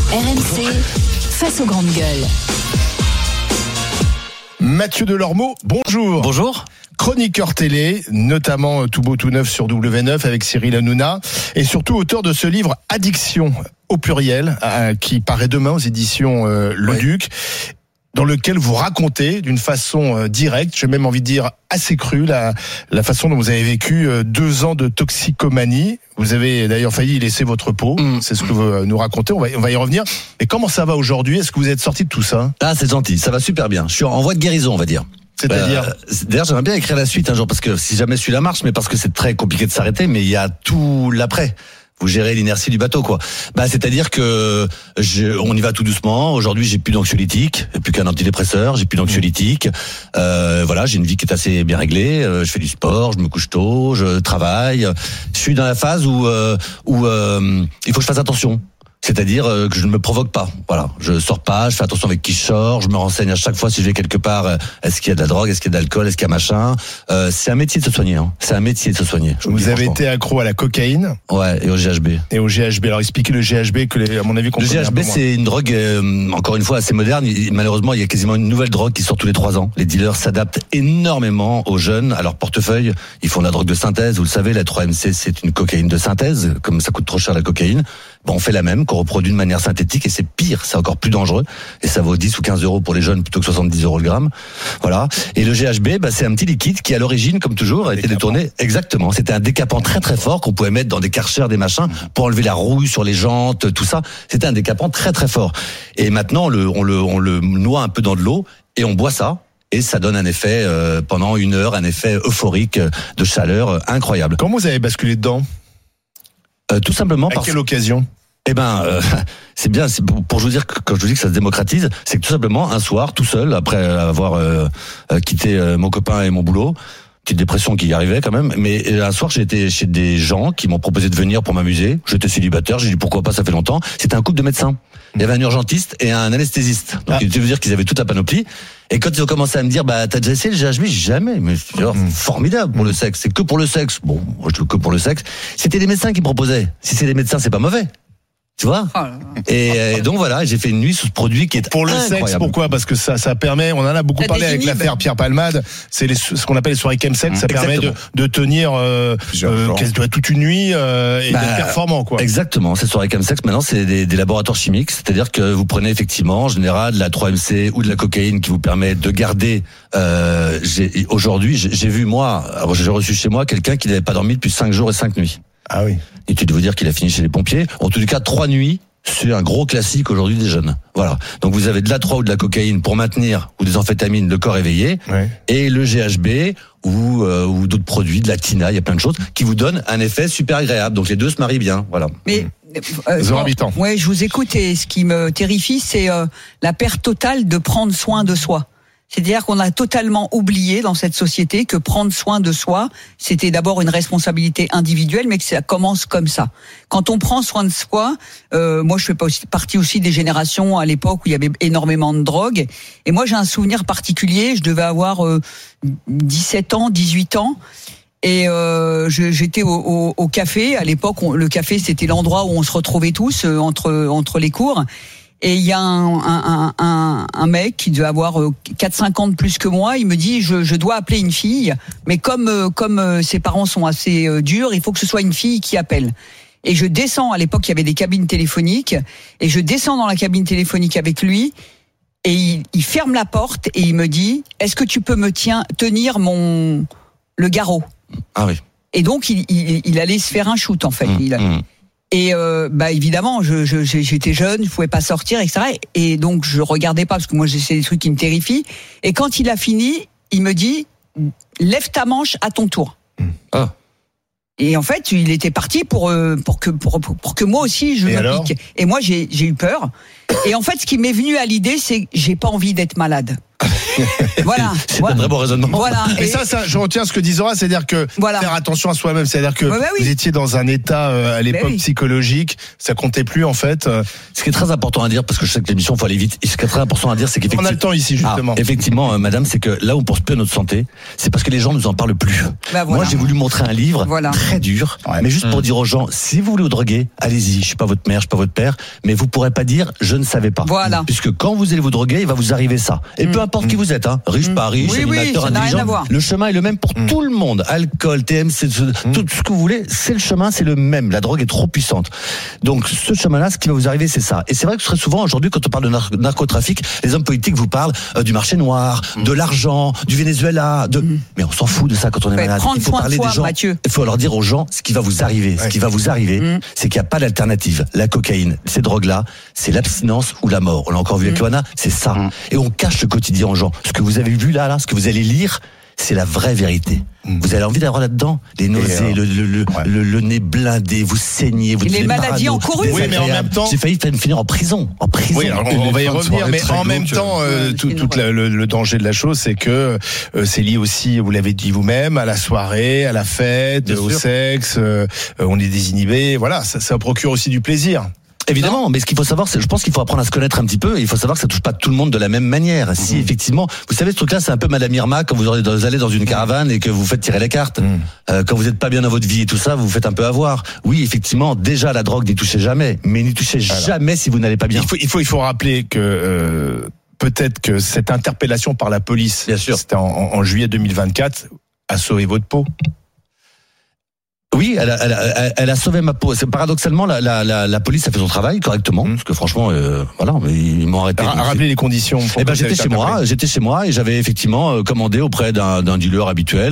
RMC, face aux grandes gueules. Mathieu Delormeau, bonjour. Bonjour. Chroniqueur télé, notamment Tout beau tout neuf sur W9 avec Cyril Hanouna, et surtout auteur de ce livre Addiction au pluriel, qui paraît demain aux éditions Le Duc, dans lequel vous racontez d'une façon directe, j'ai même envie de dire assez crue, la façon dont vous avez vécu 2 ans de toxicomanie. Vous avez d'ailleurs failli laisser votre peau, c'est ce que vous nous racontez, on va y revenir. Et comment ça va aujourd'hui ? Est-ce que vous êtes sorti de tout ça ? Ah, c'est gentil, ça va super bien. Je suis en voie de guérison, on va dire. C'est-à-dire d'ailleurs, j'aimerais bien écrire la suite un jour, parce que si jamais je suis la marche, mais parce que c'est très compliqué de s'arrêter, mais il y a tout l'après. Vous gérez l'inertie du bateau, quoi. C'est-à-dire que on y va tout doucement. Aujourd'hui, j'ai plus d'anxiolytique, plus qu'un antidépresseur, j'ai plus d'anxiolytique. J'ai une vie qui est assez bien réglée. Je fais du sport, je me couche tôt, je travaille. Je suis dans la phase où il faut que je fasse attention. C'est-à-dire que je ne me provoque pas. Voilà, je sors pas, je fais attention avec qui je sors, je me renseigne à chaque fois si je vais quelque part. Est-ce qu'il y a de la drogue, est-ce qu'il y a de l'alcool, est-ce qu'il y a machin. C'est un métier de se soigner. C'est un métier de se soigner. Vous avez été accro à la cocaïne. Ouais, et au GHB. Alors expliquez le GHB que à mon avis. Le GHB, c'est une drogue encore une fois assez moderne. Malheureusement, il y a quasiment une nouvelle drogue qui sort tous les 3 ans. Les dealers s'adaptent énormément aux jeunes, à leur portefeuille. Ils font de la drogue de synthèse. Vous le savez, la 3MC, c'est une cocaïne de synthèse. Comme ça coûte trop cher la cocaïne. On fait la même, qu'on reproduit de manière synthétique, et c'est pire, c'est encore plus dangereux, et ça vaut 10 ou 15 euros pour les jeunes plutôt que 70 euros le gramme. Voilà. Et le GHB, c'est un petit liquide qui, à l'origine, comme toujours, a été détourné. Exactement. C'était un décapant très très fort qu'on pouvait mettre dans des karchers, des machins, pour enlever la rouille sur les jantes, tout ça. C'était un décapant très très fort. Et maintenant, on le noie un peu dans de l'eau, et on boit ça. Et ça donne un effet, pendant 1 heure, un effet euphorique de chaleur incroyable. Comment vous avez basculé dedans ? Tout simplement à quelle occasion ? C'est bien, c'est pour vous dire que quand je vous dis que ça se démocratise, c'est que tout simplement un soir, tout seul, après avoir quitté mon copain et mon boulot, petite dépression qui y arrivait quand même, mais un soir j'ai été chez des gens qui m'ont proposé de venir pour m'amuser. J'étais célibataire, j'ai dit pourquoi pas, ça fait longtemps. C'était un couple de médecins. Il y avait un urgentiste et un anesthésiste. Donc ça veut dire qu'ils avaient toute la panoplie. Et quand ils ont commencé à me dire, t'as déjà essayé le GHB ? Jamais. Mais c'est formidable pour le sexe. C'est que pour le sexe. Bon, moi je veux que pour le sexe. C'était les médecins qui proposaient. Si c'est des médecins, c'est pas mauvais. Tu vois ? Et donc voilà, j'ai fait une nuit sous ce produit qui est pour le incroyable. Sexe, pourquoi ? Parce que ça permet, on en a beaucoup parlé avec l'affaire Pierre Palmade, c'est ce qu'on appelle les soirées chemsex, ça permet de tenir toute une nuit et d'être performant, quoi. Exactement, ces soirées chemsex maintenant c'est des laboratoires chimiques, c'est-à-dire que vous prenez effectivement en général de la 3MC ou de la cocaïne qui vous permet de garder aujourd'hui, j'ai vu j'ai reçu chez moi quelqu'un qui n'avait pas dormi depuis 5 jours et 5 nuits. Ah oui. Et tu dois dire qu'il a fini chez les pompiers. En tout cas, 3 nuits, c'est un gros classique aujourd'hui des jeunes. Voilà. Donc vous avez de la 3 ou de la cocaïne pour maintenir, ou des amphétamines, le corps éveillé. Ouais. Et le GHB, ou d'autres produits, de la tina, il y a plein de choses, qui vous donnent un effet super agréable. Donc les deux se marient bien. Voilà. Mais, ouais, je vous écoute, et ce qui me terrifie, c'est la perte totale de prendre soin de soi. C'est-à-dire qu'on a totalement oublié dans cette société que prendre soin de soi, c'était d'abord une responsabilité individuelle, mais que ça commence comme ça. Quand on prend soin de soi, moi je fais partie aussi des générations à l'époque où il y avait énormément de drogue, et moi j'ai un souvenir particulier, je devais avoir 17 ans, 18 ans, et j'étais au café. À l'époque, le café c'était l'endroit où on se retrouvait tous entre les cours. Et il y a un mec qui devait avoir 4-5 ans de plus que moi, il me dit je dois appeler une fille, mais comme ses parents sont assez durs, il faut que ce soit une fille qui appelle. Et je descends, à l'époque il y avait des cabines téléphoniques, et je descends dans la cabine téléphonique avec lui, et il ferme la porte et il me dit est-ce que tu peux me tenir le garrot ? Ah oui. Et donc il allait se faire un shoot en fait. Et évidemment, j'étais jeune, je pouvais pas sortir, etc. Et donc je regardais pas, parce que moi c'est des trucs qui me terrifient. Et quand il a fini, il me dit lève ta manche à ton tour. Ah. Et en fait, il était parti pour que moi aussi je me pique. Et moi j'ai eu peur. Et en fait, ce qui m'est venu à l'idée, c'est que j'ai pas envie d'être malade. Voilà. C'est un très bon raisonnement. Voilà. Mais ça, je retiens ce que dit Zora, c'est-à-dire que faire attention à soi-même, c'est-à-dire que vous étiez dans un état à l'époque psychologique, ça comptait plus en fait. Ce qui est très important à dire, parce que je sais que l'émission, faut aller vite, et ce qui est très important à dire, c'est qu'effectivement... On a le temps ici, justement. Effectivement, madame, c'est que là où on pense plus à notre santé, c'est parce que les gens nous en parlent plus. Moi, j'ai voulu montrer un livre très dur, mais juste pour dire aux gens, si vous voulez vous droguer, allez-y, je suis pas votre mère, je suis pas votre père, mais vous pourrez pas dire, je ne savais pas. Voilà. Puisque quand vous allez vous droguer, il va vous arriver ça. Et peu importe qui vous êtes, riche, pas riche, animateur, intelligent, le chemin est le même pour tout le monde. Alcool, TMC, tout ce que vous voulez, c'est le chemin, c'est le même. La drogue est trop puissante. Donc, ce chemin-là, ce qui va vous arriver, c'est ça. Et c'est vrai que très souvent, aujourd'hui, quand on parle de narcotrafic, les hommes politiques vous parlent du marché noir, de l'argent, du Venezuela, mais on s'en fout de ça quand on est malade. Il faut parler des gens. Mathieu. Il faut leur dire aux gens ce qui va vous arriver. Ce qui va vous arriver, c'est qu'il n'y a pas d'alternative. La cocaïne, ces drogues-là, c'est l'abstinence ou la mort. On l'a encore vu avec Johanna, c'est ça. Et on cache le quotidien aux gens. Ce que vous avez vu là, ce que vous allez lire, c'est la vraie vérité. Vous avez envie d'avoir là-dedans les nausées, le nez blindé, vous saignez, vous les maladies encourues. Oui, mais en même temps, j'ai failli finir en prison. Oui, alors on va y revenir, mais en même temps, tout le danger de la chose, c'est que c'est lié aussi, vous l'avez dit vous-même, à la soirée, à la fête, au sexe. On est désinhibé. Voilà, ça procure aussi du plaisir. Évidemment, mais ce qu'il faut savoir, c'est, je pense qu'il faut apprendre à se connaître un petit peu, et il faut savoir que ça touche pas tout le monde de la même manière. Si effectivement, vous savez, ce truc-là, c'est un peu Madame Irma, quand vous allez dans une caravane et que vous faites tirer les cartes. Quand vous êtes pas bien dans votre vie et tout ça, vous vous faites un peu avoir. Oui, effectivement, déjà, la drogue, n'y touchez jamais, mais n'y touchez jamais si vous n'allez pas bien. Il faut rappeler que, peut-être que cette interpellation par la police, bien sûr, c'était en juillet 2024, a sauvé votre peau. Oui, elle a sauvé ma peau. Paradoxalement, la police a fait son travail correctement, parce que franchement, voilà, ils m'ont arrêté. Rappelez les conditions. J'étais chez moi et j'avais effectivement commandé auprès d'un dealer habituel.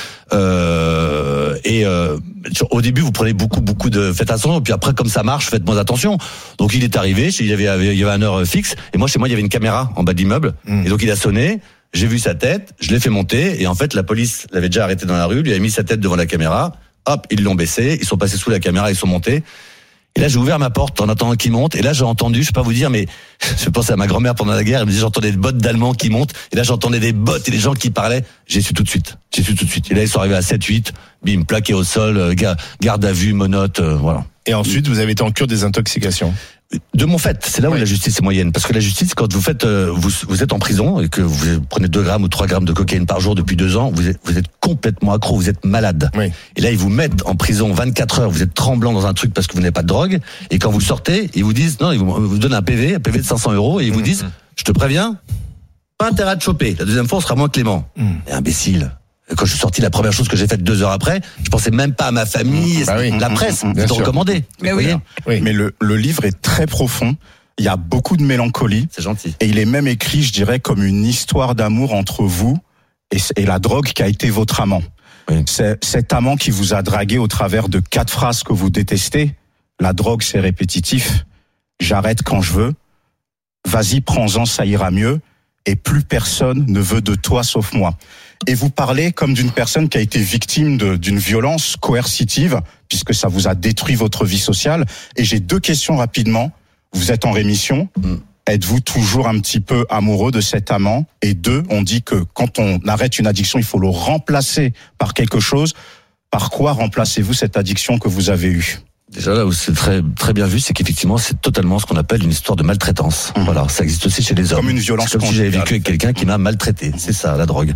Au début, vous prenez beaucoup de, faites attention, puis après, comme ça marche, faites moins attention. Donc il est arrivé, il y avait une heure fixe, et moi chez moi il y avait une caméra en bas de l'immeuble, et donc il a sonné. J'ai vu sa tête, je l'ai fait monter, et en fait la police l'avait déjà arrêté dans la rue, lui avait mis sa tête devant la caméra. Hop, ils l'ont baissé, ils sont passés sous la caméra, ils sont montés. Et là, j'ai ouvert ma porte en attendant qu'ils montent. Et là, j'ai entendu, je peux pas vous dire, mais je pensais à ma grand-mère pendant la guerre. Elle me disait, j'entendais des bottes d'Allemands qui montent. Et là, j'entendais des bottes et des gens qui parlaient. J'ai su tout de suite. Et là, ils sont arrivés à 7-8. Bim, plaqués au sol, garde à vue, menottes, voilà. Et ensuite, vous avez été en cure des intoxications. De mon fait, c'est là où la justice est moyenne. Parce que la justice, quand vous faites, vous êtes en prison et que vous prenez 2 grammes ou 3 grammes de cocaïne par jour depuis 2 ans, vous êtes complètement accro, vous êtes malade. Oui. Et là, ils vous mettent en prison 24 heures, vous êtes tremblant dans un truc parce que vous n'avez pas de drogue. Et quand vous sortez, ils vous disent, non, ils vous donnent un PV de 500 €, et ils vous disent, je te préviens, pas intérêt à te choper. La deuxième fois, on sera moins clément. Et imbécile. Quand je suis sorti, la première chose que j'ai faite 2 heures après, je pensais même pas à ma famille, la presse, c'est recommandé. Mais mais le livre est très profond. Il y a beaucoup de mélancolie. C'est gentil. Et il est même écrit, je dirais, comme une histoire d'amour entre vous et la drogue qui a été votre amant. Oui. C'est cet amant qui vous a dragué au travers de 4 phrases que vous détestez. La drogue, c'est répétitif. J'arrête quand je veux. Vas-y, prends-en, ça ira mieux. Et plus personne ne veut de toi sauf moi. Et vous parlez comme d'une personne qui a été victime d'une violence coercitive, puisque ça vous a détruit votre vie sociale. Et j'ai 2 questions rapidement. Vous êtes en rémission. Êtes-vous toujours un petit peu amoureux de cet amant? Et 2, on dit que quand on arrête une addiction, il faut le remplacer par quelque chose. Par quoi remplacez-vous cette addiction que vous avez eue? Déjà là où c'est très très bien vu, c'est qu'effectivement c'est totalement ce qu'on appelle une histoire de maltraitance. Voilà, ça existe aussi chez les hommes. Comme une violence. C'est comme si j'avais vécu avec quelqu'un qui m'a maltraité. C'est ça, la drogue.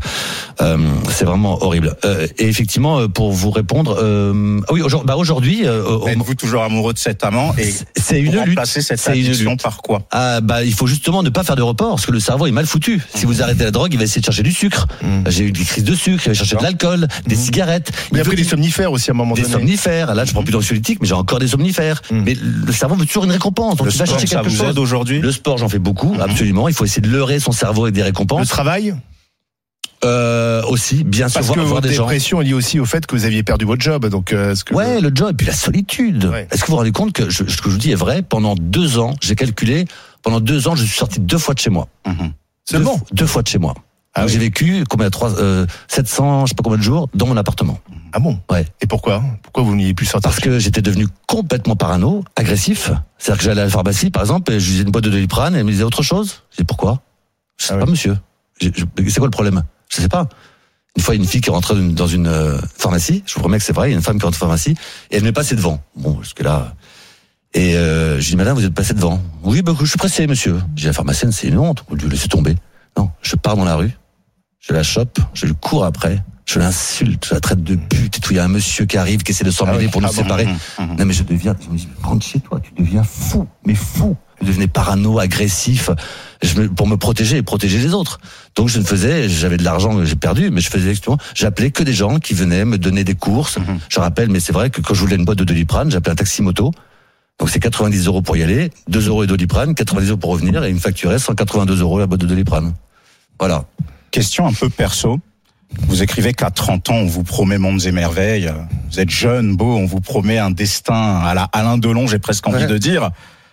C'est vraiment horrible. Et effectivement, pour vous répondre, oui, aujourd'hui, êtes-vous toujours amoureux de cet amant? Et c'est une lutte. Remplacer cette addiction par quoi? Il faut justement ne pas faire de report, parce que le cerveau est mal foutu. Si vous arrêtez la drogue, il va essayer de chercher du sucre. J'ai eu des crises de sucre, il va chercher de l'alcool, des cigarettes. Il a pris des somnifères aussi à un moment donné. Des somnifères. Là, je prends plus d'anxiolytiques, mais j'ai encore des somnifères. Mais le cerveau veut toujours une récompense. Donc le sport, ça vous aide aujourd'hui? Le sport, j'en fais beaucoup, absolument. Il faut essayer de leurrer son cerveau avec des récompenses. Le travail? Aussi, bien sûr. Parce que votre dépression est liée aussi au fait que vous aviez perdu votre job. Donc, le job et puis la solitude. Ouais. Est-ce que vous vous rendez compte que ce que je vous dis est vrai? Pendant 2 ans, j'ai calculé, pendant 2 ans, je suis sorti 2 fois de chez moi. Seulement 2 fois de chez moi. J'ai vécu 700, je sais pas combien de jours, dans mon appartement. Ah bon? Ouais. Et pourquoi vous n'y plus sortir? Parce que j'étais devenu complètement parano, agressif. C'est-à-dire que j'allais à la pharmacie, par exemple, et je disais une boîte de Doliprane, et elle me disait autre chose. Je dis pourquoi? Je sais pas, monsieur. C'est quoi le problème? Je sais pas. Une fois, une fille qui est rentrée dans une pharmacie, je vous promets que c'est vrai, il y a une femme qui rentre dans une pharmacie, et elle m'est passée devant. Bon, jusque là. Et je dis, madame, vous êtes passée devant. Oui, je suis pressé, monsieur. Je dis, la pharmacienne, c'est une honte, vous lui laissez tomber. Non, je pars dans la rue, je la chope, je lui cours après, je l'insulte, je la traite de pute et tout. Il y a un monsieur qui arrive, qui essaie de s'emmêler pour nous séparer. Non, mais je me dis, rentre chez toi, tu deviens fou, mais fou. Je devenais parano, agressif, pour me protéger et protéger les autres. Donc j'avais de l'argent que j'ai perdu, mais j'appelais que des gens qui venaient me donner des courses. Je rappelle, mais c'est vrai que quand je voulais une boîte de Doliprane, j'appelais un taxi moto. Donc c'est 90 € pour y aller, 2 € et Doliprane, 90 € pour revenir, et il me facturait 182 € la boîte de Doliprane. Voilà. Question un peu perso. Vous écrivez qu'à 30 ans, on vous promet mondes et merveilles. Vous êtes jeune, beau, on vous promet un destin à la Alain Delon, j'ai presque envie de dire.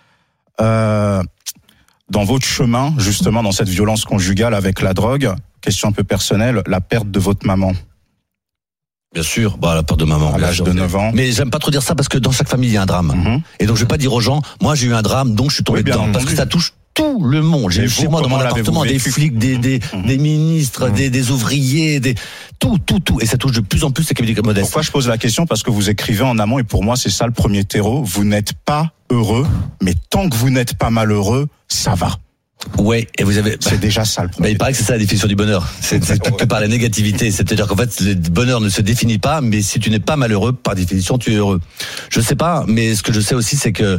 Dans votre chemin, justement, dans cette violence conjugale avec la drogue, question un peu personnelle, la perte de votre maman. Bien sûr, la perte de maman. À l'âge de 9 ans. Mais j'aime pas trop dire ça parce que dans chaque famille, il y a un drame. Et donc, je vais pas dire aux gens, moi, j'ai eu un drame, donc je suis tombé dedans. Parce que ça touche tout le monde. J'ai eu chez moi, dans mon appartement, des flics, des ministres, des ouvriers, tout. Et ça touche de plus en plus les communautés modestes. Pourquoi je pose la question? Parce que vous écrivez en amont, et pour moi, c'est ça le premier terreau. Vous n'êtes pas heureux, mais tant que vous n'êtes pas malheureux, ça va. Ouais, et c'est déjà ça le premier. Il paraît que c'est ça la définition du bonheur. C'est que par la négativité. C'est-à-dire qu'en fait, le bonheur ne se définit pas, mais si tu n'es pas malheureux, par définition, tu es heureux. Je sais pas, mais ce que je sais aussi, c'est que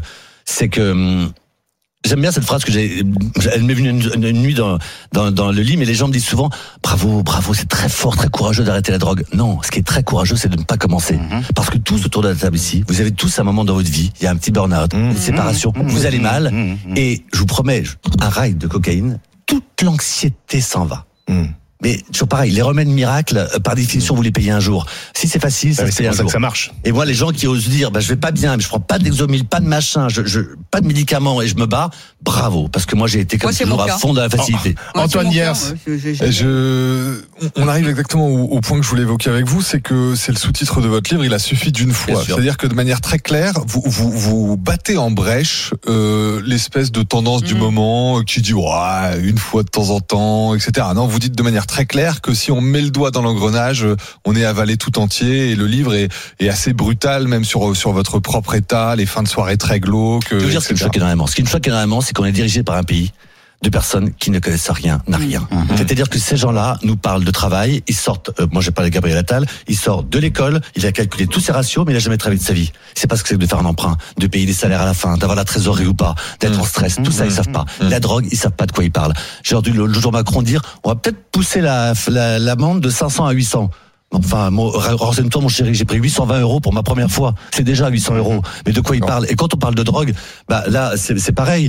j'aime bien cette phrase elle m'est venue une nuit dans le lit, mais les gens me disent souvent, bravo, c'est très fort, très courageux d'arrêter la drogue. Non, ce qui est très courageux, c'est de ne pas commencer. Parce que tous autour de la table ici, vous avez tous un moment dans votre vie, il y a un petit burn-out, une séparation, vous allez mal, et je vous promets, un rail de cocaïne, toute l'anxiété s'en va. Mais toujours pareil, les remèdes miracles, par définition, vous les payez un jour. Si c'est facile, ça se paye un jour. Ça marche. Et moi, les gens qui osent dire, je vais pas bien, mais je prends pas d'Exomil, pas de machin, pas de médicaments et je me bats, bravo. Parce que moi, j'ai été comme toujours à fond dans la facilité. Antoine Hiers. On arrive exactement au point que je voulais évoquer avec vous, c'est que c'est le sous-titre de votre livre, il a suffi d'une fois. C'est-à-dire que de manière très claire, vous battez en brèche, l'espèce de tendance du moment qui dit, une fois de temps en temps, etc. Non, vous dites de manière très clair que si on met le doigt dans l'engrenage, on est avalé tout entier, et le livre est assez brutal, même sur votre propre état, les fins de soirée très glauques. Je veux dire, ce qui me choque énormément, c'est qu'on est dirigé par un pays de personnes qui ne connaissent rien. C'est-à-dire que ces gens-là nous parlent de travail, ils sortent, moi j'ai parlé de Gabriel Attal, il sort de l'école, il a calculé tous ses ratios, mais il a jamais travaillé de sa vie. C'est pas ce que c'est de faire un emprunt, de payer des salaires à la fin, d'avoir la trésorerie ou pas, d'être en stress, tout ça ils savent pas. La drogue, ils savent pas de quoi ils parlent. J'ai entendu le jour Macron dire, on va peut-être pousser l'amende de 500 à 800. Enfin, renseigne-toi mon chéri, j'ai pris 820 € pour ma première fois. C'est déjà 800 €. Mais de quoi il parle? Et quand on parle de drogue, là, c'est pareil.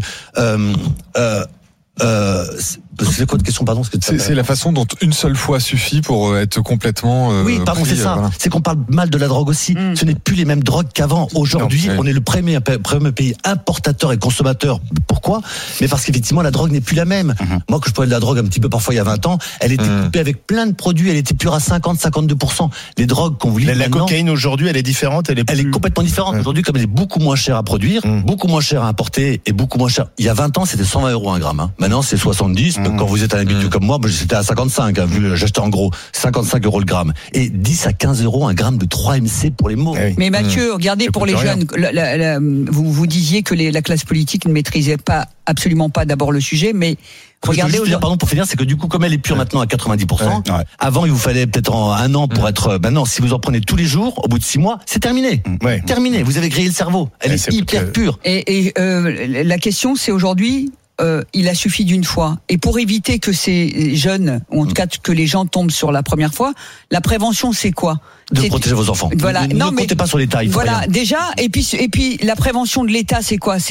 C'est quoi de question, pardon? C'est la façon dont une seule fois suffit pour être complètement. Oui, pardon, c'est ça. Voilà. C'est qu'on parle mal de la drogue aussi. Ce n'est plus les mêmes drogues qu'avant. Aujourd'hui, on est le premier pays importateur et consommateur. Pourquoi? Mais parce qu'effectivement, la drogue n'est plus la même. Moi, que je prenais de la drogue un petit peu parfois il y a 20 ans, elle était coupée avec plein de produits, elle était pure à 50-52%. Les drogues qu'on vous livre la cocaïne aujourd'hui, elle est différente, elle est complètement différente. Aujourd'hui, comme elle est beaucoup moins chère à produire, beaucoup moins chère à importer et beaucoup moins chère. Il y a 20 ans, c'était 120 € un gramme. Maintenant, c'est 70. Quand vous êtes un habitué comme moi, c'était à 55, j'achetais en gros 55 € le gramme. Et 10 à 15 € un gramme de 3-MC pour les mots. Mais Mathieu, regardez pour les jeunes, vous disiez que la classe politique ne maîtrisait absolument pas d'abord le sujet, mais regardez aujourd'hui. Pardon, pour finir, c'est que du coup, comme elle est pure maintenant à 90%, avant il vous fallait peut-être un an pour être. Maintenant, si vous en prenez tous les jours, au bout de 6 mois, c'est terminé. Terminé. Vous avez grillé le cerveau. Elle est hyper pure. Et la question, c'est aujourd'hui. Il a suffi d'une fois. Et pour éviter que ces jeunes, ou en tout cas que les gens tombent sur la première fois, la prévention, c'est quoi? De protéger vos enfants. Voilà. Ne comptez pas sur l'État. Voilà, déjà. Et puis la prévention de l'État, c'est quoi? C'est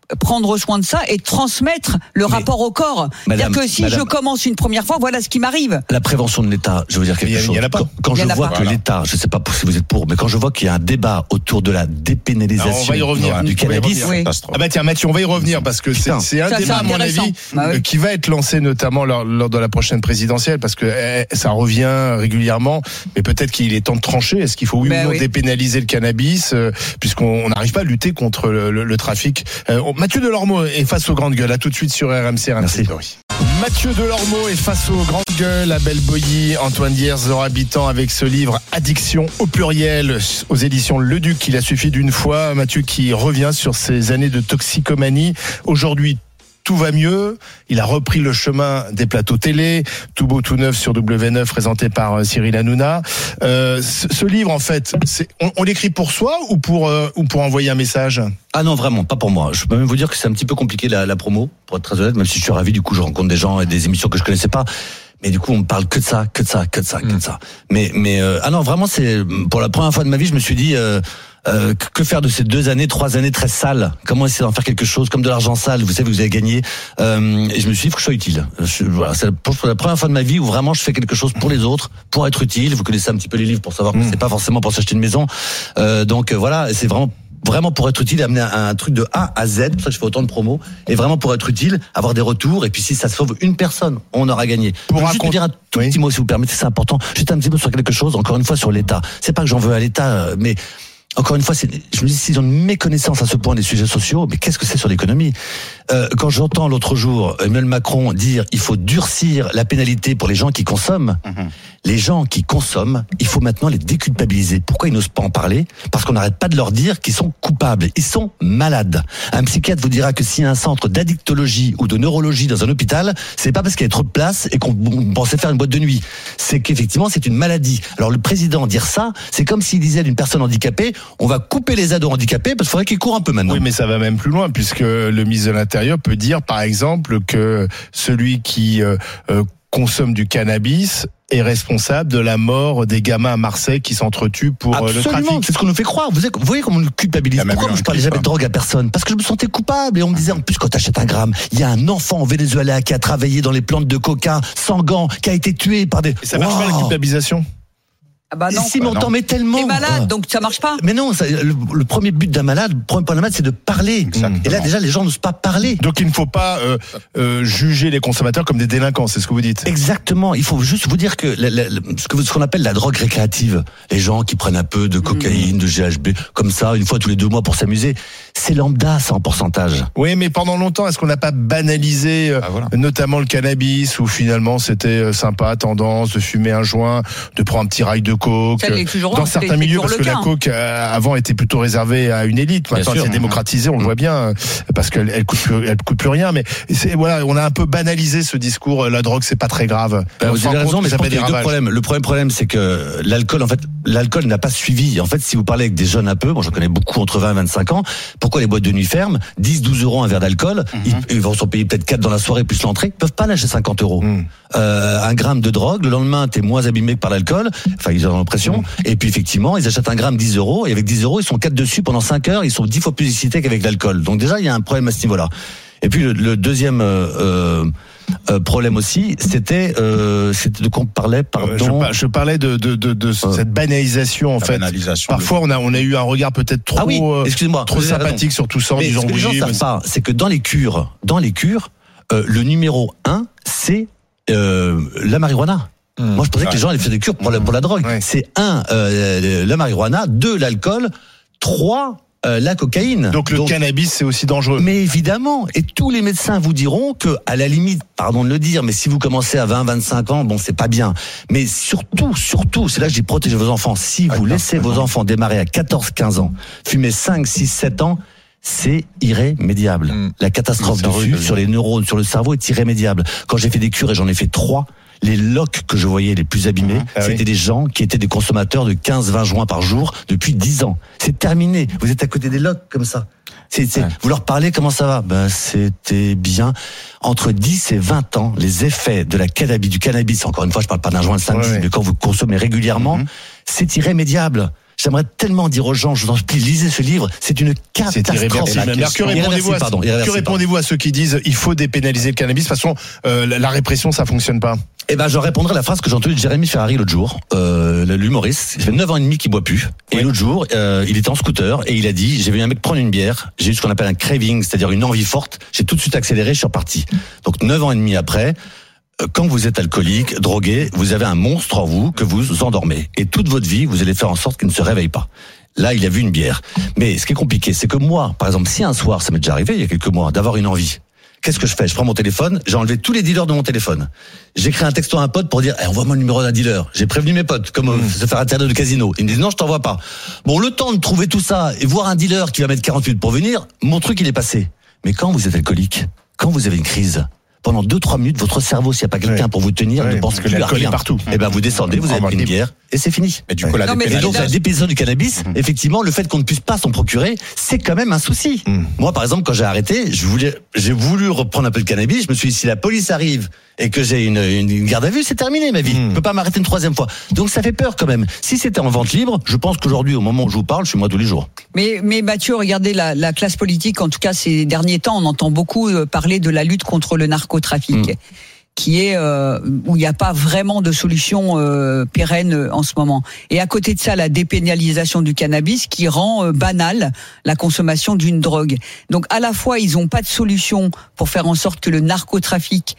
prendre soin de ça et transmettre le rapport au corps. C'est-à-dire que si je commence une première fois, voilà ce qui m'arrive. La prévention de l'État, je veux dire quelque chose. Quand je vois que l'État, je ne sais pas si vous êtes pour, mais quand je vois qu'il y a un débat autour de la dépénalisation du cannabis. Ah bah tiens Mathieu, on va y revenir parce que c'est un débat à mon avis qui va être lancé notamment lors de la prochaine présidentielle parce que ça revient régulièrement, mais peut-être qu'il est temps de trancher. Est-ce qu'il faut ou non dépénaliser le cannabis puisqu'on n'arrive pas à lutter contre le trafic. Mathieu Delormeau est face aux grandes gueules. À tout de suite sur RMC. Mathieu Delormeau est face aux grandes gueules à Belleboilly. Antoine Diers, habitant avec ce livre Addiction au pluriel aux éditions Le Duc. Il a suffi d'une fois. Mathieu qui revient sur ses années de toxicomanie. Aujourd'hui, tout va mieux. Il a repris le chemin des plateaux télé, tout beau, tout neuf sur W9, présenté par Cyril Hanouna. Ce livre, en fait, on l'écrit pour soi ou pour envoyer un message ? Ah non, vraiment, pas pour moi. Je peux même vous dire que c'est un petit peu compliqué la promo, pour être très honnête, même si je suis ravi, du coup, je rencontre des gens et des émissions que je connaissais pas. Mais du coup, on me parle que de ça. Mais ah non, vraiment, c'est pour la première fois de ma vie, je me suis dit. Que faire de ces 3 années très sales? Comment essayer d'en faire quelque chose comme de l'argent sale? Vous savez, vous avez gagné. Et je me suis dit, il faut que je sois utile. C'est la première fois de ma vie où vraiment je fais quelque chose pour les autres, pour être utile. Vous connaissez un petit peu les livres pour savoir que c'est pas forcément pour s'acheter une maison. Donc voilà, c'est vraiment pour être utile, amener un truc de A à Z, c'est pour ça que je fais autant de promos, et vraiment pour être utile, avoir des retours, et puis si ça sauve une personne, on aura gagné. Pour juste dire un tout petit mot, si vous permettez, c'est important, juste un petit mot sur quelque chose, encore une fois sur l'État. C'est pas que j'en veux à l'État, mais encore une fois, je me dis, s'ils ont une méconnaissance à ce point des sujets sociaux, mais qu'est-ce que c'est sur l'économie? Quand j'entends l'autre jour Emmanuel Macron dire il faut durcir la pénalité pour les gens qui consomment, les gens qui consomment, il faut maintenant les déculpabiliser. Pourquoi ils n'osent pas en parler? Parce qu'on n'arrête pas de leur dire qu'ils sont coupables. Ils sont malades. Un psychiatre vous dira que s'il y a un centre d'addictologie ou de neurologie dans un hôpital, c'est pas parce qu'il y a trop de place et qu'on pensait faire une boîte de nuit. C'est qu'effectivement, c'est une maladie. Alors le président dire ça, c'est comme s'il disait d'une personne handicapée, on va couper les aides aux handicapés parce qu'il faudrait qu'ils courent un peu maintenant. Oui, mais ça va même plus loin puisque le ministre de l'Intérieur peut dire, par exemple, que celui qui consomme du cannabis est responsable de la mort des gamins à Marseille qui s'entretuent pour le trafic. C'est ce qu'on nous fait croire. Vous voyez comment on nous culpabilise. Pourquoi je parlais jamais de drogue à personne? Parce que je me sentais coupable. Et on me disait, en plus, quand t'achètes un gramme, il y a un enfant au Venezuela qui a travaillé dans les plantes de coca, sans gants, qui a été tué par des... Et ça marche pas, la culpabilisation? Ah bah non. Si, mais on t'en met tellement. T'es malade, donc ça marche pas. Mais non, le premier but d'un malade, le premier point d'un malade, c'est de parler. Exactement. Et là, déjà, les gens n'osent pas parler. Donc, il ne faut pas juger les consommateurs comme des délinquants, c'est ce que vous dites. Exactement. Il faut juste vous dire que ce qu'on appelle la drogue récréative, les gens qui prennent un peu de cocaïne, de GHB, comme ça, une fois tous les 2 mois pour s'amuser, c'est lambda, ça en pourcentage. Oui, mais pendant longtemps, est-ce qu'on n'a pas banalisé, notamment le cannabis, où finalement c'était sympa, tendance de fumer un joint, de prendre un petit rail de coke, dans certains milieux, parce que la coke avant était plutôt réservée à une élite. Maintenant, elle s'est démocratisée, on le voit bien, parce qu'elle coûte plus rien. Mais voilà, on a un peu banalisé ce discours. La drogue, c'est pas très grave. Vous avez raison, mais je pense qu'il y a 2 problèmes. Le premier problème, c'est que l'alcool n'a pas suivi. En fait, si vous parlez avec des jeunes un peu, j'en connais beaucoup entre 20 et 25 ans. Pourquoi les boîtes de nuit ferment? 10-12 euros un verre d'alcool. Ils vont s'en payer peut-être 4 dans la soirée plus l'entrée. Ils peuvent pas lâcher 50 euros. 1 gramme de drogue, le lendemain, t'es moins abîmé que par l'alcool. Enfin, ils ont l'impression. Et puis, effectivement, ils achètent 1 gramme 10 euros. Et avec 10 euros, ils sont 4 dessus pendant 5 heures. Ils sont 10 fois plus excités qu'avec l'alcool. Donc déjà, il y a un problème à ce niveau-là. Et puis, le deuxième problème aussi, c'était de quoi on parlait, pardon. Je parlais de cette banalisation, en fait. Parfois, on a eu un regard peut-être trop, trop sympathique sur tout ça. Mais ce que les gens savent pas, c'est que dans les cures, le numéro 1, c'est la marijuana. Moi, je pensais que les gens allaient faire des cures pour la drogue. C'est 1, la marijuana, 2, l'alcool, 3, la cocaïne. Donc le cannabis, c'est aussi dangereux. Mais évidemment, et tous les médecins vous diront que, à la limite, pardon de le dire, mais si vous commencez à 20-25 ans, c'est pas bien. Mais surtout, c'est là que je dis protégez vos enfants. Si vous laissez vos enfants démarrer à 14-15 ans, fumer 5, 6, 7 ans, c'est irrémédiable. La catastrophe dessus, sur les neurones, sur le cerveau, est irrémédiable. Quand j'ai fait des cures, et j'en ai fait 3, les locs que je voyais les plus abîmés, c'était des gens qui étaient des consommateurs de 15-20 joints par jour depuis 10 ans. C'est terminé. Vous êtes à côté des locs comme ça. Vous leur parlez, comment ça va? C'était bien. Entre 10 et 20 ans, les effets de du cannabis, encore une fois, je parle pas d'un joint de 5-10, mais quand vous consommez régulièrement, c'est irrémédiable. J'aimerais tellement dire aux gens, je vous en prie, lisez ce livre, c'est une catastrophe. Que répondez-vous à ceux qui disent il faut dépénaliser le cannabis? De toute façon, la répression, ça fonctionne pas. Eh ben, je répondrai à la phrase que j'ai entendue de Jérémy Ferrari l'autre jour, l'humoriste. Il fait 9 ans et demi qu'il boit plus. Et l'autre jour, il était en scooter et il a dit, j'ai vu un mec prendre une bière, j'ai eu ce qu'on appelle un craving, c'est-à-dire une envie forte. J'ai tout de suite accéléré, je suis reparti. Donc 9 ans et demi après, quand vous êtes alcoolique, drogué, vous avez un monstre en vous que vous endormez. Et toute votre vie, vous allez faire en sorte qu'il ne se réveille pas. Là, il a vu une bière. Mais ce qui est compliqué, c'est que moi, par exemple, si un soir, ça m'est déjà arrivé il y a quelques mois, d'avoir une envie, qu'est-ce que je fais? Je prends mon téléphone, j'ai enlevé tous les dealers de mon téléphone. J'écris un texto à un pote pour dire, envoie-moi le numéro d'un dealer. J'ai prévenu mes potes, comme se faire interdire de casino. Ils me disent, non, je t'envoie pas. Bon, le temps de trouver tout ça et voir un dealer qui va mettre 40 minutes pour venir, mon truc, il est passé. Mais quand vous êtes alcoolique, quand vous avez une crise, pendant 2-3 minutes, votre cerveau, s'il n'y a pas quelqu'un pour vous tenir, ne pense plus à rien. Partout. Et ben, vous descendez, vous avez pris une bière, et c'est fini. Mais du coup, la dépénalisation du cannabis, effectivement, le fait qu'on ne puisse pas s'en procurer, c'est quand même un souci. Moi, par exemple, quand j'ai arrêté, j'ai voulu reprendre un peu de cannabis, je me suis dit, si la police arrive et que j'ai une garde à vue, c'est terminé ma vie. Je peux pas m'arrêter une 3e fois. Donc ça fait peur quand même. Si c'était en vente libre, je pense qu'aujourd'hui, au moment où je vous parle, je suis moi tous les jours. Mais Mathieu, regardez la classe politique, en tout cas ces derniers temps, on entend beaucoup parler de la lutte contre le narcotrafic. Qui est où il n'y a pas vraiment de solution pérenne en ce moment. Et à côté de ça, la dépénalisation du cannabis qui rend banale la consommation d'une drogue. Donc à la fois, ils n'ont pas de solution pour faire en sorte que le narcotrafic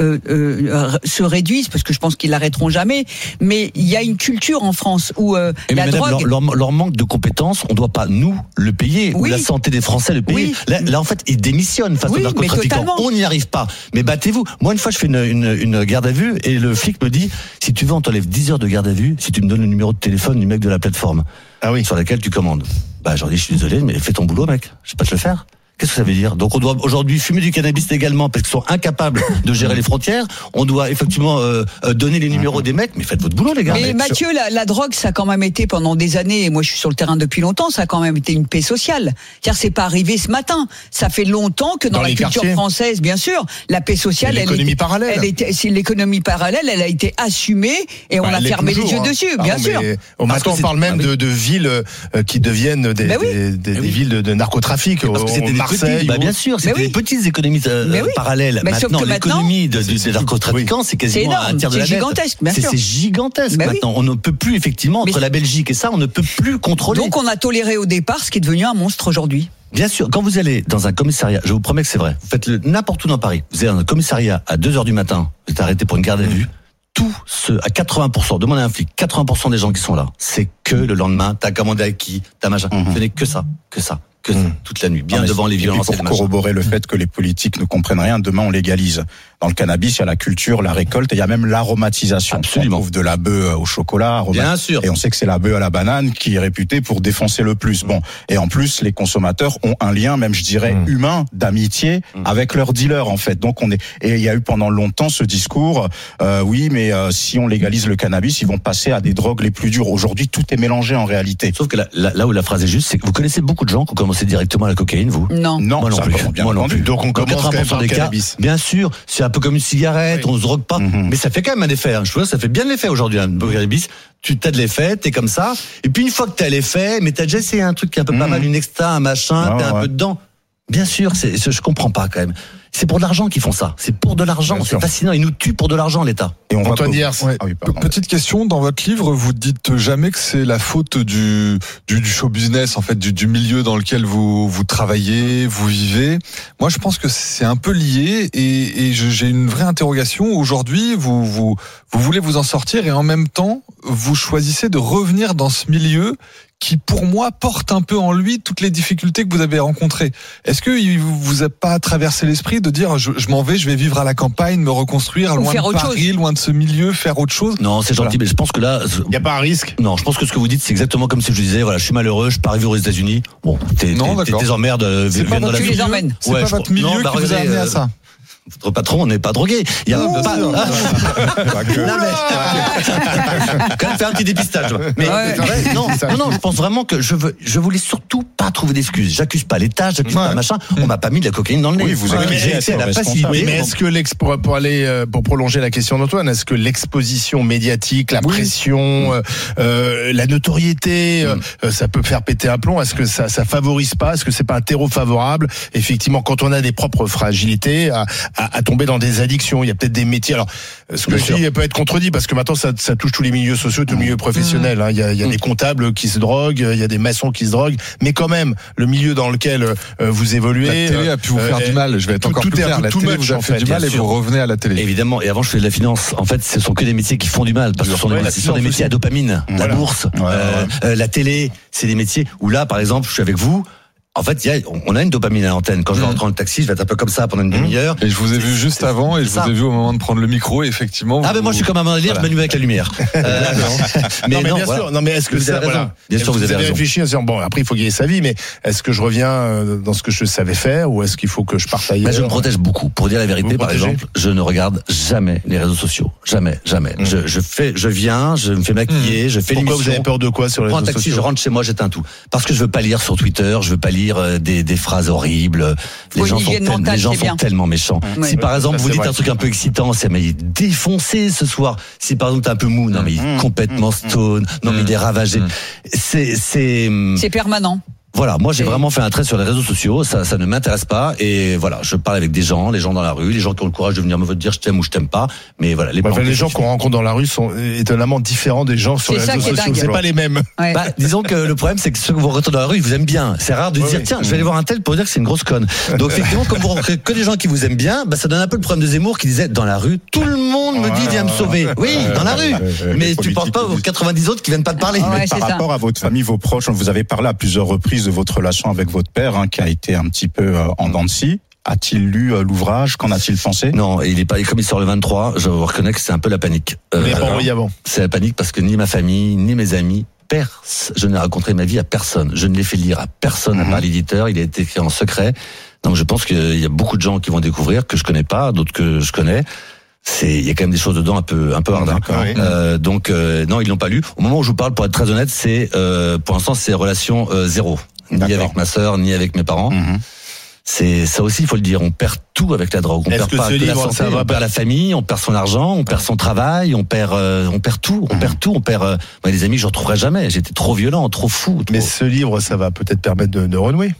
se réduise, parce que je pense qu'ils l'arrêteront jamais. Mais il y a une culture en France où la drogue... Leur manque de compétences, on ne doit pas nous le payer, ou la santé des Français le payer. Là, en fait, ils démissionnent face aux narcotrafiquants. On n'y arrive pas. Mais battez-vous. Moi, une fois, je fais une garde à vue et le flic me dit, si tu veux, on t'enlève 10 heures de garde à vue si tu me donnes le numéro de téléphone du mec de la plateforme sur laquelle tu commandes. J'en dis, je suis désolé, mais fais ton boulot, mec. Je sais pas te le faire. Qu'est-ce que ça veut dire? Donc on doit aujourd'hui fumer du cannabis légalement parce qu'ils sont incapables de gérer les frontières. On doit effectivement donner les numéros des mecs, mais faites votre boulot les gars. Mais Mathieu, la drogue, ça a quand même été pendant des années, et moi je suis sur le terrain depuis longtemps, ça a quand même été une paix sociale. C'est-à-dire c'est pas arrivé ce matin. Ça fait longtemps que dans la culture française, bien sûr, la paix sociale, l'économie parallèle, elle a été assumée et on a fermé les yeux dessus, bien sûr. Maintenant on parle même de villes qui deviennent des villes de narcotrafic. Marseille, bien sûr, c'était des petites économies parallèles. Maintenant, l'économie des narcotrafiquants, c'est quasiment un tiers de la dette. C'est gigantesque maintenant. On ne peut plus, effectivement, entre la Belgique et ça, on ne peut plus contrôler. Donc on a toléré au départ ce qui est devenu un monstre aujourd'hui. Bien sûr, quand vous allez dans un commissariat, je vous promets que c'est vrai, vous faites n'importe où dans Paris, vous allez dans un commissariat à 2h du matin, vous êtes arrêté pour une garde à vue, à 80%, demandez à un flic, 80% des gens qui sont là, c'est que le lendemain, t'as commandé à qui, t'as machin, ce n'est que ça. Toute la nuit, devant les violences. Pour corroborer le fait que les politiques ne comprennent rien, demain on légalise. Dans le cannabis, il y a la culture, la récolte, et il y a même l'aromatisation. Absolument. On trouve de la bœuf au chocolat. Bien sûr. Et on sait que c'est la bœuf à la banane qui est réputée pour défoncer le plus. Bon. Et en plus, les consommateurs ont un lien, même je dirais, humain, d'amitié, avec leurs dealers, en fait. Donc et il y a eu pendant longtemps ce discours, si on légalise le cannabis, ils vont passer à des drogues les plus dures. Aujourd'hui, tout est mélangé en réalité. Sauf que là où la phrase est juste, c'est que vous connaissez beaucoup de gens qui ont commencé directement à la cocaïne, vous? Non. Moi non plus. Donc on commence quand même par le cannabis. Bien sûr, c'est un peu comme une cigarette, on se drogue pas, mais ça fait quand même un effet. Je vois, ça fait bien l'effet aujourd'hui. Le cannabis, tu t'as de l'effet, t'es comme ça, et puis une fois que t'as l'effet, mais t'as déjà essayé un truc qui est un peu pas mal, une extra, un machin, t'es un peu dedans. Bien sûr, je comprends pas quand même. C'est pour de l'argent qu'ils font ça. C'est pour de l'argent. C'est fascinant. Ils nous tuent pour de l'argent, l'État. Et on Antoine Diers. Petite question, dans votre livre, vous dites jamais que c'est la faute du show business, en fait, du milieu dans lequel vous travaillez, vous vivez. Moi, je pense que c'est un peu lié et j'ai une vraie interrogation. Aujourd'hui, vous voulez vous en sortir et en même temps, vous choisissez de revenir dans ce milieu qui, pour moi, porte un peu en lui toutes les difficultés que vous avez rencontrées. Est-ce que vous n'avez pas traversé l'esprit de dire je m'en vais, je vais vivre à la campagne, me reconstruire, loin de Paris, loin de ce milieu, faire autre chose? Non, c'est gentil, mais je pense que là... Il n'y a pas un risque? Non, je pense que ce que vous dites, c'est exactement comme si je disais, voilà, je suis malheureux, je pars vivre aux États-Unis. Bon, tes emmerdes viennent dans la vie. Tu les emmènes. C'est pas votre milieu qui vous a amené à ça? votre patron, on n'est pas drogué. Il y a pas. Non, mais quand même faire un petit dépistage. Mais non, je pense vraiment que je voulais surtout pas trouver d'excuses. J'accuse pas l'État, j'accuse pas machin. On m'a pas mis de la cocaïne dans le nez. Oui, vous avez été à la facilité. Oui, mais est-ce que pour prolonger la question d'Antoine, est-ce que l'exposition médiatique, la pression, la notoriété, ça peut faire péter un plomb? Est-ce que ça favorise pas? Est-ce que c'est pas un terreau favorable, effectivement, quand on a des propres fragilités, à tomber dans des addictions? Il y a peut-être des métiers. Alors, ce que je dis peut être contredit parce que maintenant ça touche tous les milieux sociaux, tous les milieux professionnels. Il y a des comptables qui se droguent, il y a des maçons qui se droguent, mais quand même, le milieu dans lequel vous évoluez. La télé a pu vous faire du mal. Je vais être encore plus clair. La télé vous a fait du mal et vous revenez à la télé. Évidemment. Et avant, je faisais de la finance. En fait, ce sont que des métiers qui font du mal parce que ce sont des métiers à dopamine. La bourse, la télé, c'est des métiers où là, par exemple, je suis avec vous. En fait, on a une dopamine à l'antenne. Quand je vais rentrer dans le taxi, je vais être un peu comme ça pendant une demi-heure. Et je vous ai vu juste avant, et je vous ai vu au moment de prendre le micro, et effectivement. Ah, ben moi, je suis comme un mandalire, je m'allume avec la lumière. Mais bien sûr. Non, mais est-ce que ça, bien sûr, vous avez raison. réfléchi en disant, bon, après, il faut gagner sa vie, mais est-ce que je reviens dans ce que je savais faire, ou est-ce qu'il faut que je parte ailleurs? Je me protège beaucoup. Pour dire la vérité, par exemple, je ne regarde jamais les réseaux sociaux. Jamais. Je viens, je me fais maquiller, je fais l'émission. Pourquoi vous avez peur de quoi sur les réseaux sociaux? Je prends un taxi, je rentre chez moi, j'éteins tout. Parce que je veux pas lire sur Twitter, je veux pas lire des phrases horribles. Les gens sont tellement méchants. Si par exemple vous dites un truc un peu excitant, c'est mais il est défoncé ce soir. Si par exemple t'es un peu mou, non mais il est complètement stone, non mais il est ravagé. C'est permanent. Voilà, moi j'ai vraiment fait un trait sur les réseaux sociaux, ça ne m'intéresse pas, et voilà, je parle avec des gens, les gens dans la rue, les gens qui ont le courage de venir me dire je t'aime ou je t'aime pas, mais voilà. Les gens qu'on rencontre dans la rue sont étonnamment différents des gens sur les réseaux sociaux, c'est pas les mêmes. Ouais. Disons que le problème c'est que ceux que vous rencontrez dans la rue, ils vous aiment bien. C'est rare de dire tiens, je vais aller voir un tel pour dire que c'est une grosse conne. Donc effectivement, comme vous rencontrez que des gens qui vous aiment bien, ça donne un peu le problème de Zemmour qui disait dans la rue, tout le monde me dit viens me sauver. Oui, dans la rue. Mais tu penses pas aux 90 autres qui viennent pas te parler. Par rapport à votre famille, vos proches, vous avez parlé à plusieurs reprises de votre relation avec votre père, qui a été un petit peu en dents de scie. A-t-il lu l'ouvrage? Qu'en a-t-il pensé? Non, il est pas, comme il sort le 23, je reconnais que c'est un peu la panique. Mais pas envoyé avant. C'est la panique parce que ni ma famille, ni mes amis, je n'ai raconté ma vie à personne. Je ne l'ai fait lire à personne à part l'éditeur. Il a été écrit en secret. Donc je pense qu'il y a beaucoup de gens qui vont découvrir que je connais pas, d'autres que je connais. Il y a quand même des choses dedans un peu hard. Donc non, ils l'ont pas lu. Au moment où je vous parle, pour être très honnête, c'est pour l'instant c'est relation zéro. Ni avec ma sœur, ni avec mes parents. C'est ça aussi, il faut le dire. On perd tout avec la drogue. On perd pas que la santé, on perd la famille, on perd son argent, on perd son travail, on perd tout. On perd des amis que je retrouverai jamais. J'étais trop violent, trop fou. Mais ce livre, ça va peut-être permettre de renouer.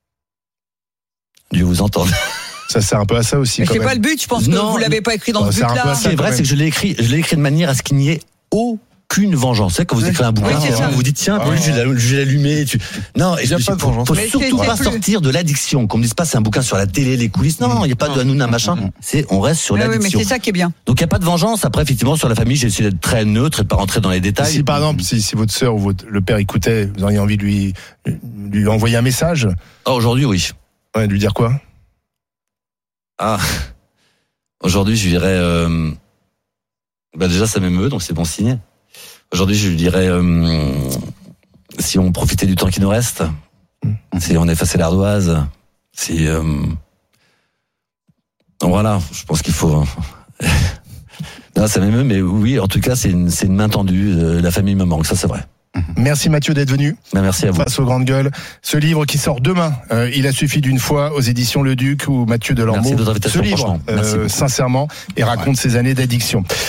Dieu vous entende. Ça sert un peu à ça aussi. Mais c'est pas le but. Je pense que vous l'avez pas écrit dans ce but-là. Ce qui est vrai, c'est que je l'ai écrit de manière à ce qu'il n'y ait aucune vengeance. C'est quand vous écrivez un bouquin, vous vous dites tiens, je vais l'allumer. Non, il n'y a pas de vengeance. Faut surtout pas sortir de l'addiction. Qu'on me dise pas c'est un bouquin sur la télé, les coulisses. Non, il n'y a pas de Hanouna machin. On reste sur l'addiction. Oui, mais c'est ça qui est bien. Donc il n'y a pas de vengeance. Après, effectivement, sur la famille, j'ai essayé d'être très neutre et de pas rentrer dans les détails. Si par exemple, si votre sœur ou le père écoutait, vous auriez envie de lui envoyer un message? Aujourd'hui, oui. Ouais, de lui dire quoi? Aujourd'hui, je lui dirais. Déjà, ça m'émeut, donc c'est bon signe. Aujourd'hui, je lui dirais si on profitait du temps qui nous reste, si on effaçait l'ardoise, si voilà, je pense qu'il faut. Non, ça m'émeut, mais oui, en tout cas, c'est une main tendue. La famille me manque, ça c'est vrai. Merci Mathieu d'être venu. Merci à vous. Face aux grandes gueules. Ce livre qui sort demain, il a suffi d'une fois aux éditions Le Duc ou Mathieu Delormeau. Merci de votre invitation. Ce livre, sincèrement, et raconte ses années d'addiction.